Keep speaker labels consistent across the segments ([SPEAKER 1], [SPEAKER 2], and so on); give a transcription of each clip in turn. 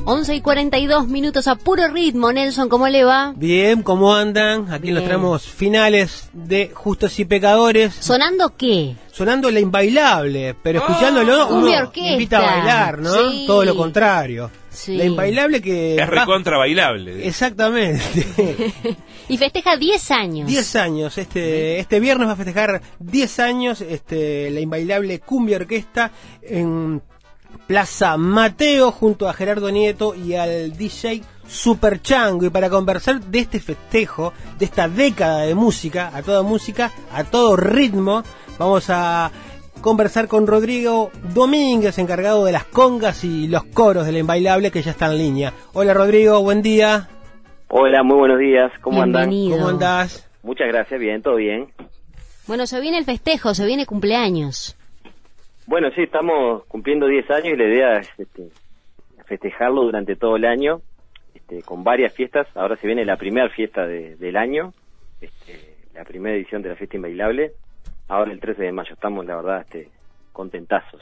[SPEAKER 1] 11:42 a puro ritmo. Nelson, ¿cómo le va?
[SPEAKER 2] Bien, ¿cómo andan? Aquí
[SPEAKER 1] Bien.
[SPEAKER 2] los traemos finales de Justos y Pecadores.
[SPEAKER 1] ¿Sonando qué?
[SPEAKER 2] Sonando La Inbailable, pero escuchándolo uno
[SPEAKER 1] Cumbia orquesta.
[SPEAKER 2] invita a bailar, ¿no?
[SPEAKER 1] Sí.
[SPEAKER 2] Todo lo contrario.
[SPEAKER 1] Sí.
[SPEAKER 2] La Inbailable que...
[SPEAKER 3] Es recontra bailable.
[SPEAKER 2] Exactamente.
[SPEAKER 1] Y festeja 10 años.
[SPEAKER 2] 10 años. Este viernes va a festejar 10 años La Inbailable Cumbia Orquesta en Plaza Mateo junto a Gerardo Nieto y al DJ Super Chango. Y para conversar de este festejo, de esta década de música, a todo ritmo, vamos a conversar con Rodrigo Domínguez, encargado de las congas y los coros de La Inbailable, que ya está en línea. Hola Rodrigo, buen día.
[SPEAKER 4] Hola, muy buenos días, ¿cómo andan?
[SPEAKER 1] Bienvenido.
[SPEAKER 2] ¿Cómo andás?
[SPEAKER 4] Muchas gracias, bien, todo bien.
[SPEAKER 1] Bueno, se viene el festejo, se viene cumpleaños.
[SPEAKER 4] Bueno, sí, estamos cumpliendo 10 años y la idea es festejarlo durante todo el año, con varias fiestas. Ahora se viene la primera fiesta del año, la primera edición de la fiesta Inbailable. Ahora el 13 de mayo estamos, la verdad, contentazos.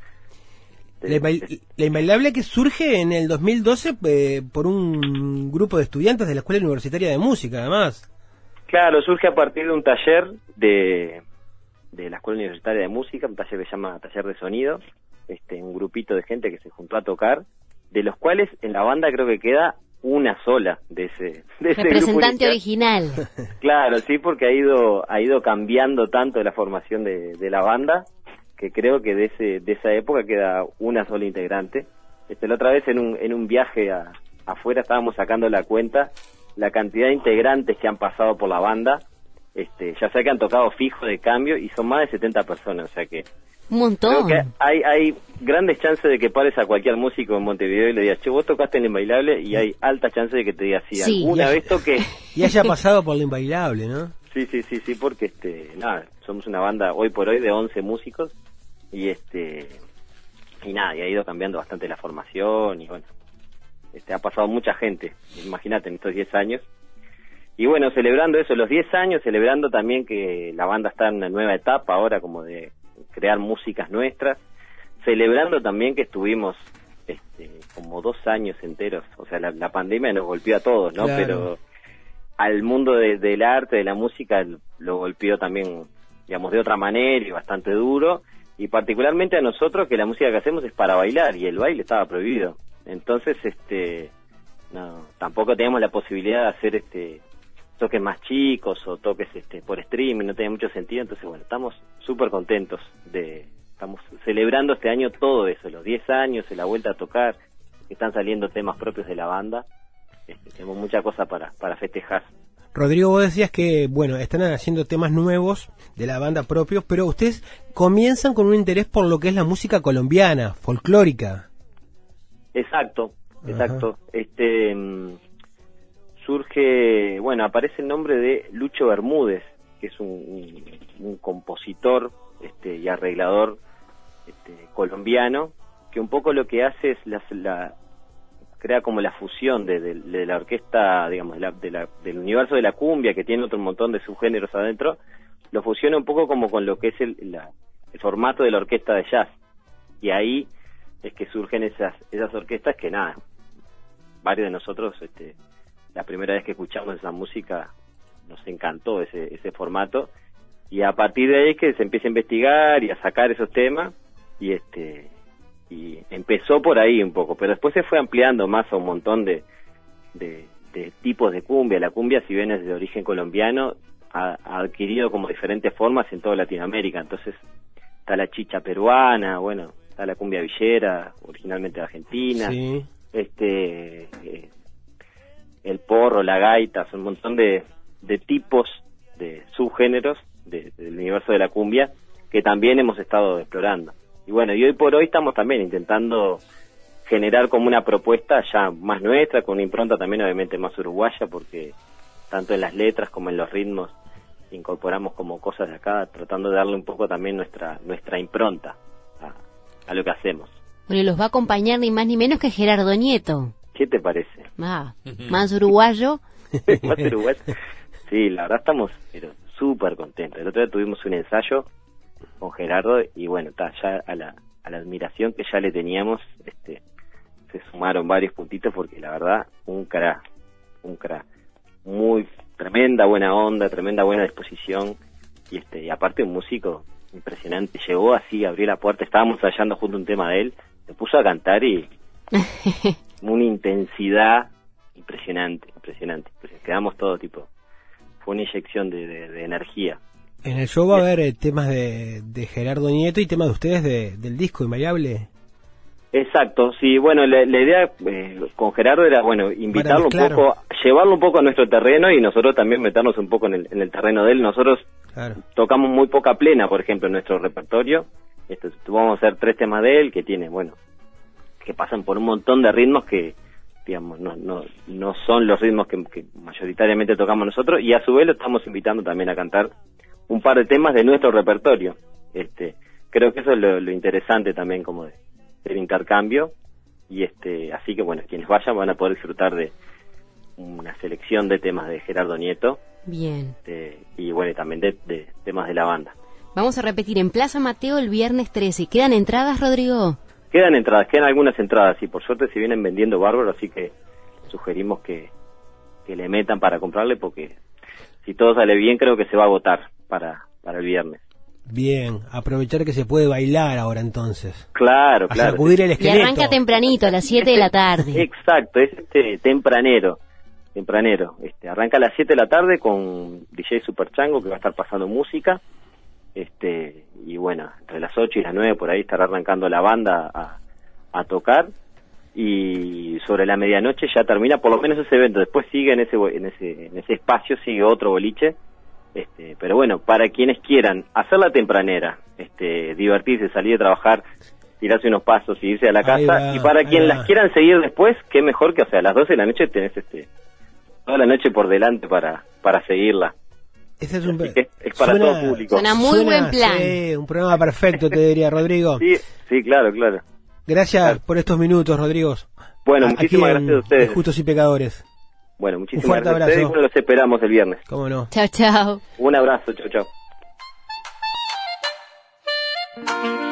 [SPEAKER 2] La Inbailable que surge en el 2012 por un grupo de estudiantes de la Escuela Universitaria de Música, además.
[SPEAKER 4] Claro, surge a partir de un taller de la Escuela Universitaria de Música, un taller que se llama Taller de Sonido, un grupito de gente que se juntó a tocar, de los cuales en la banda creo que queda una sola de ese
[SPEAKER 1] Representante
[SPEAKER 4] grupo
[SPEAKER 1] original.
[SPEAKER 4] Claro, sí, porque ha ido cambiando tanto la formación de la banda, que creo que de esa época queda una sola integrante. La otra vez en un viaje afuera estábamos sacando la cuenta, la cantidad de integrantes que han pasado por la banda, ya sé que han tocado fijo de cambio y son más de 70 personas, o sea que
[SPEAKER 1] Un montón.
[SPEAKER 4] creo que hay grandes chances de que pares a cualquier músico en Montevideo y le digas, che, vos tocaste en La Inbailable, y hay altas chances de que te diga, sí,
[SPEAKER 1] Sí.
[SPEAKER 4] alguna vez toqué.
[SPEAKER 2] Y haya pasado por La Inbailable, ¿no?
[SPEAKER 4] Sí, porque somos una banda hoy por hoy de 11 músicos y y ha ido cambiando bastante la formación y bueno, ha pasado mucha gente, imagínate, en estos 10 años. Y bueno, celebrando eso, los 10 años, celebrando también que la banda está en una nueva etapa ahora como de crear músicas nuestras, celebrando también que estuvimos como 2 años enteros, o sea, la pandemia nos golpeó a todos, ¿no?
[SPEAKER 2] Claro.
[SPEAKER 4] Pero al mundo del arte, de la música, lo golpeó también, digamos, de otra manera y bastante duro, y particularmente a nosotros, que la música que hacemos es para bailar, y el baile estaba prohibido. Entonces, no, tampoco teníamos la posibilidad de hacer toques más chicos o toques por streaming, no tenía mucho sentido. Entonces, bueno, estamos súper contentos estamos celebrando este año todo eso, los 10 años, la vuelta a tocar, que están saliendo temas propios de la banda. Tenemos mucha cosa para festejar.
[SPEAKER 2] Rodrigo, vos decías que, bueno, están haciendo temas nuevos de la banda propios, pero ustedes comienzan con un interés por lo que es la música colombiana, folclórica.
[SPEAKER 4] Exacto.
[SPEAKER 2] Ajá.
[SPEAKER 4] Surge, bueno, aparece el nombre de Lucho Bermúdez, que es un compositor y arreglador colombiano, que un poco lo que hace es crea como la fusión de la orquesta, digamos, del universo de la cumbia, que tiene otro montón de subgéneros adentro, lo fusiona un poco como con lo que es el formato de la orquesta de jazz. Y ahí es que surgen esas orquestas que nada, varios de nosotros, la primera vez que escuchamos esa música nos encantó ese formato, y a partir de ahí es que se empieza a investigar y a sacar esos temas, y empezó por ahí un poco, pero después se fue ampliando más a un montón de tipos de cumbia. La cumbia, si bien es de origen colombiano, ha adquirido como diferentes formas en toda Latinoamérica. Entonces está la chicha peruana, bueno, está la cumbia villera, originalmente de Argentina,
[SPEAKER 2] Sí.
[SPEAKER 4] El porro, la gaita, son un montón de tipos, de subgéneros del universo de la cumbia que también hemos estado explorando. Y bueno, y hoy por hoy estamos también intentando generar como una propuesta ya más nuestra, con una impronta también obviamente más uruguaya, porque tanto en las letras como en los ritmos incorporamos como cosas de acá, tratando de darle un poco también nuestra impronta a lo que hacemos.
[SPEAKER 1] Bueno, y los va a acompañar ni más ni menos que Gerardo Nieto.
[SPEAKER 4] ¿Qué te parece?
[SPEAKER 1] Más uruguayo.
[SPEAKER 4] Más uruguayo. Sí, la verdad estamos súper contentos. El otro día tuvimos un ensayo con Gerardo y bueno, ya a la admiración que ya le teníamos, se sumaron varios puntitos porque la verdad, un crack. Muy tremenda buena onda, tremenda buena disposición y aparte un músico impresionante. Llegó así, abrió la puerta, estábamos ensayando junto a un tema de él, se puso a cantar y una intensidad impresionante. Quedamos todo tipo, fue una inyección de energía.
[SPEAKER 2] En el show va a haber temas de Gerardo Nieto y temas de ustedes del disco Invariable.
[SPEAKER 4] Exacto, sí, bueno, la idea con Gerardo era, bueno, invitarlo un poco, llevarlo un poco a nuestro terreno y nosotros también meternos un poco en el terreno de él. Nosotros tocamos muy poca plena, por ejemplo, en nuestro repertorio. Vamos a hacer 3 temas de él que tiene, bueno, que pasan por un montón de ritmos que, digamos, no son los ritmos que mayoritariamente tocamos nosotros, y a su vez lo estamos invitando también a cantar un par de temas de nuestro repertorio. Creo que eso es lo interesante también como del intercambio, y así que bueno, quienes vayan van a poder disfrutar de una selección de temas de Gerardo Nieto.
[SPEAKER 1] Bien.
[SPEAKER 4] Y bueno, y también de temas de la banda.
[SPEAKER 1] Vamos a repetir, en Plaza Mateo el viernes 13. ¿Quedan entradas, Rodrigo?
[SPEAKER 4] Quedan algunas entradas, y por suerte se vienen vendiendo bárbaro, así que sugerimos que le metan para comprarle, porque si todo sale bien creo que se va a agotar para el viernes.
[SPEAKER 2] Bien, aprovechar que se puede bailar ahora entonces.
[SPEAKER 4] Claro.
[SPEAKER 2] Sacudir el
[SPEAKER 1] Y
[SPEAKER 2] esqueleto.
[SPEAKER 1] arranca tempranito, a las 7 de la tarde.
[SPEAKER 4] Exacto, es tempranero. Arranca a las 7 de la tarde con DJ Super Chango, que va a estar pasando música. Y bueno, entre las 8 y las 9 por ahí estará arrancando la banda a tocar, y sobre la medianoche ya termina por lo menos ese evento. Después sigue en ese espacio sigue otro boliche, pero bueno, para quienes quieran hacer la tempranera, divertirse, salir de trabajar, tirarse unos pasos y irse a la casa, y para quienes las quieran seguir después, qué mejor que, o sea, a las 12 de la noche tenés toda la noche por delante para seguirla.
[SPEAKER 2] Ese es
[SPEAKER 4] es para todo público.
[SPEAKER 1] Suena muy buen plan.
[SPEAKER 2] Sí, un programa perfecto, te diría, Rodrigo.
[SPEAKER 4] Sí, claro.
[SPEAKER 2] Gracias por estos minutos, Rodrigo.
[SPEAKER 4] Bueno, muchísimas gracias a ustedes.
[SPEAKER 2] Justos y Pecadores.
[SPEAKER 4] Bueno, muchísimas gracias a ustedes. Bueno, los esperamos el viernes.
[SPEAKER 2] Cómo no.
[SPEAKER 1] Chao.
[SPEAKER 4] Un abrazo, chao.